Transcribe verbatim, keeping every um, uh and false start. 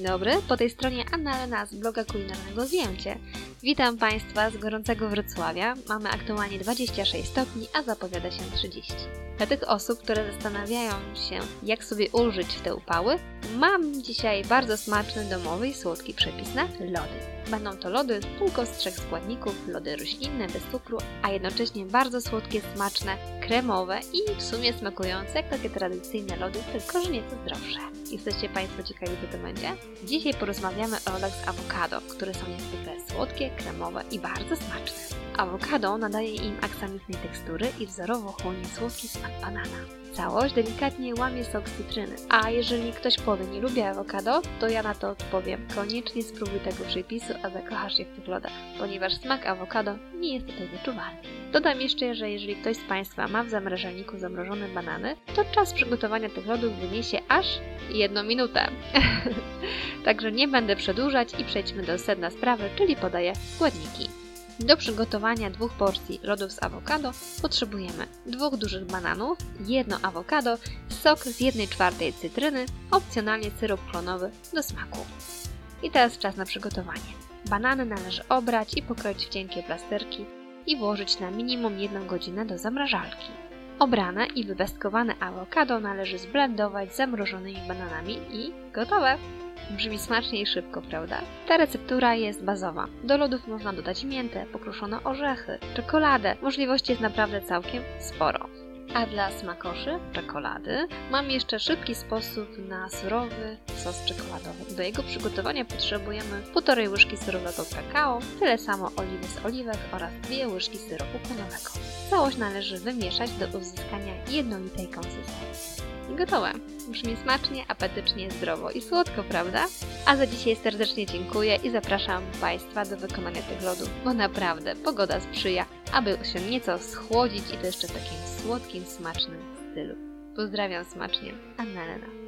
dobry, po tej stronie Anna Lena z bloga kulinarnego Zjemcie. Witam Państwa z gorącego Wrocławia. Mamy aktualnie dwadzieścia sześć stopni, a zapowiada się trzydzieści. Dla tych osób, które zastanawiają się, jak sobie ulżyć w te upały, mam dzisiaj bardzo smaczny, domowy i słodki przepis na lody. Będą to lody tylko z trzech składników, lody roślinne, bez cukru, a jednocześnie bardzo słodkie, smaczne, kremowe i w sumie smakujące jak takie tradycyjne lody, tylko że nieco zdrowsze. Jesteście Państwo ciekawi, co to będzie? Dzisiaj porozmawiamy o lodach z awokado, które są niezwykle słodkie, kremowe i bardzo smaczne. Awokado nadaje im aksamitnej tekstury i wzorowo chłonie słodki smak banana. Całość delikatnie łamie sok z cytryny. A jeżeli ktoś powie, nie lubi awokado, to ja na to odpowiem. Koniecznie spróbuj tego przepisu, a zakochasz się w tych lodach, ponieważ smak awokado nie jest tutaj wyczuwalny. Dodam jeszcze, że jeżeli ktoś z Państwa ma w zamrażalniku zamrożone banany, to czas przygotowania tych lodów wyniesie aż jedną minutę. Także nie będę przedłużać i przejdźmy do sedna sprawy, czyli podaję składniki. Do przygotowania dwóch porcji lodów z awokado potrzebujemy dwóch dużych bananów, jedno awokado, sok z jednej czwartej cytryny, opcjonalnie syrop klonowy do smaku. I teraz czas na przygotowanie. Banany należy obrać i pokroić w cienkie plasterki i włożyć na minimum jedną godzinę do zamrażalki. Obrane i wybestkowane awokado należy zblendować z zamrożonymi bananami i gotowe! Brzmi smacznie i szybko, prawda? Ta receptura jest bazowa. Do lodów można dodać miętę, pokruszone orzechy, czekoladę. Możliwości jest naprawdę całkiem sporo. A dla smakoszy czekolady mam jeszcze szybki sposób na surowy sos czekoladowy. Do jego przygotowania potrzebujemy półtorej łyżki surowego kakao, tyle samo oliwy z oliwek oraz dwie łyżki syropu klonowego. Całość należy wymieszać do uzyskania jednolitej konsystencji. I gotowe! Brzmi smacznie, apetycznie, zdrowo i słodko, prawda? A za dzisiaj serdecznie dziękuję i zapraszam Państwa do wykonania tych lodów, bo naprawdę pogoda sprzyja, aby się nieco schłodzić i to jeszcze w takim słodkim, smacznym stylu. Pozdrawiam smacznie, Anna Lena.